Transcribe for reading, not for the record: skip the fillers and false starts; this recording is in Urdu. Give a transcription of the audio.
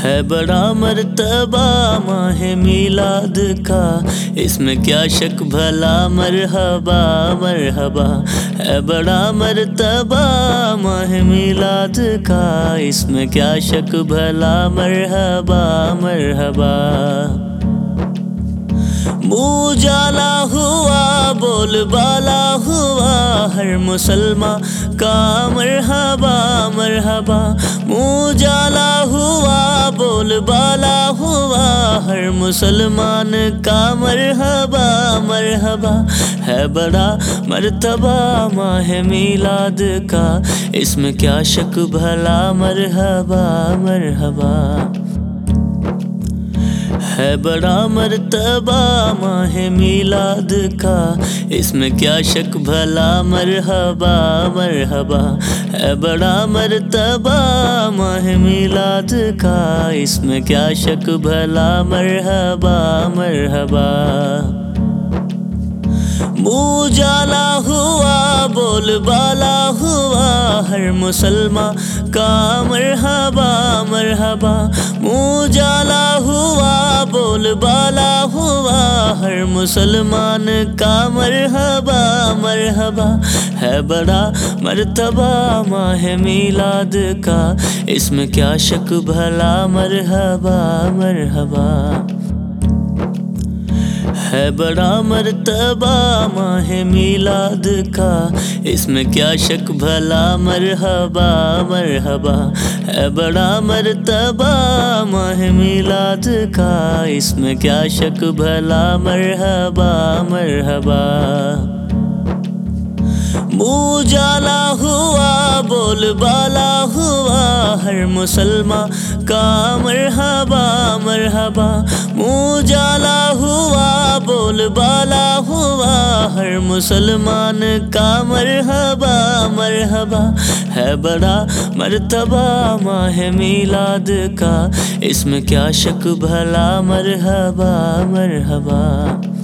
ہے بڑا مرتبہ ماہ میلاد کا، اس میں کیا شک بھلا مرحبا مرحبا۔ ہے بڑا مرتبہ ماہ میلاد کا، اس میں کیا شک بھلا مرحبا مرحبا۔ منہ اجالا ہوا بول بالا ہوا، ہر مسلمان کا مرحبا مرحبا۔ منہ اجالا ہوا بول بالا ہوا، ہر مسلمان کا مرحبا مرحبا۔ ہے بڑا مرتبہ ماہ میلاد کا، اس میں کیا شک بھلا مرحبا مرحبا۔ ہے بڑا مرتبہ ماہ میلاد کا، اس میں کیا شک بھلا مرحبا مرحبا۔ ہے بڑا مرتبہ ماہ میلاد کا، اس میں کیا شک بھلا مرحبا مرحبا۔ منہ اجالا ہوا بول بالا ہوا، ہر مسلمان کا مرحبا مرحبا۔ منہ اجالا ہوا بول بالا ہوا، ہر مسلمان کا مرحبا مرحبا۔ ہے بڑا مرتبہ ماہ میلاد کا، اس میں کیا شک بھلا مرحبا مرحبا۔ ہے بڑا مرتبہ ماہ میلاد کا، اس میں کیا شک بھلا مرحبا مرحبا۔ ہے بڑا مرتبہ ماہ میلاد کا، اس میں کیا شک بھلا مرحبا مرحبا۔ منہ اجالا ہوا بول بالا ہوا، ہر مسلمان کا مرحبا مرحبا۔ منہ اجالا ہوا بول بالا ہوا، ہر مسلمان کا مرحبا مرحبا۔ ہے بڑا مرتبہ ماہ میلاد کا، اس میں کیا شک بھلا مرحبا مرحبا۔